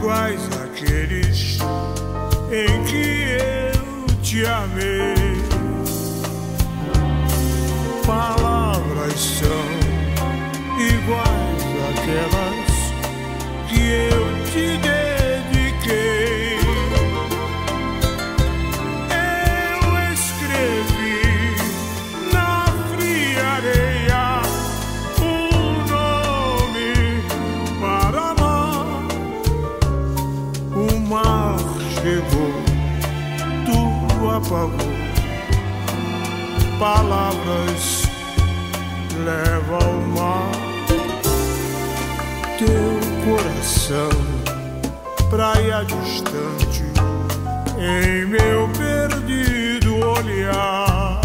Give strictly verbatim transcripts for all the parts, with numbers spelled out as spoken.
iguais àqueles em que eu te amei. Palavras são iguais àquelas que eu te dediquei. Eu escrevi na fria areia um nome para amar. O mar chegou, tu apagou. Palavras leva ao mar. Teu coração, praia distante, em meu perdido olhar.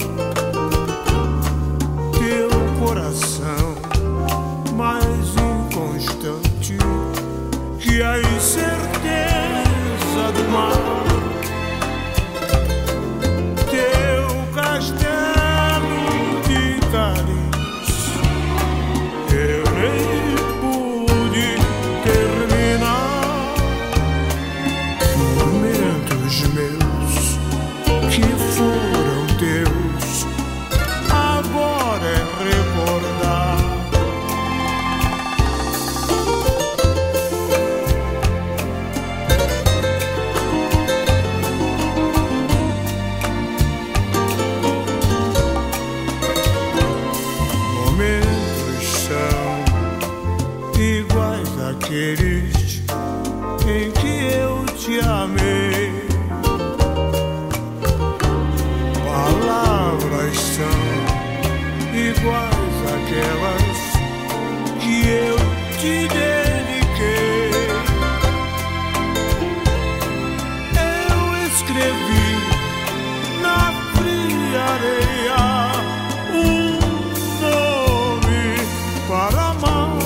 Teu coração, mais inconstante que a incerteza do mar. Teu castelo de carinhos, eu nem pude terminar. Momentos meus que foram teus, agora é recordar. Momentos são iguais àqueles em que eu te amei. Palavras são iguais àquelas que eu te dediquei. Eu escrevi na fria areia um nome para amar.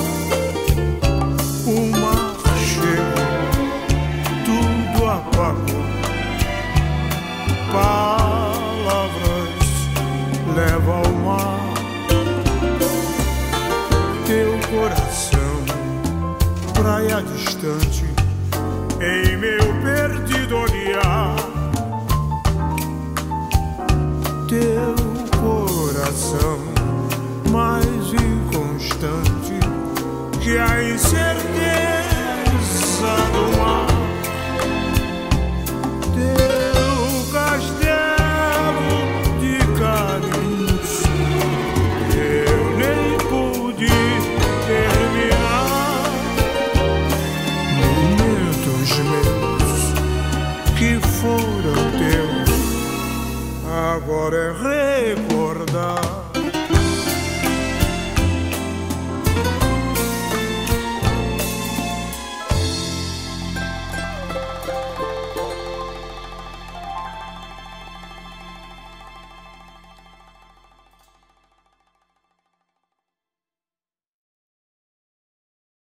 O mar chegou, tudo apagou. Palavras leva ao mar. Teu coração, praia distante, em meu perdido olhar. Teu coração, mais inconstante que a incerteza do mar. Teu castelo de carinhos, eu nem pude terminar. Momentos meus que foram teus, agora é recordar.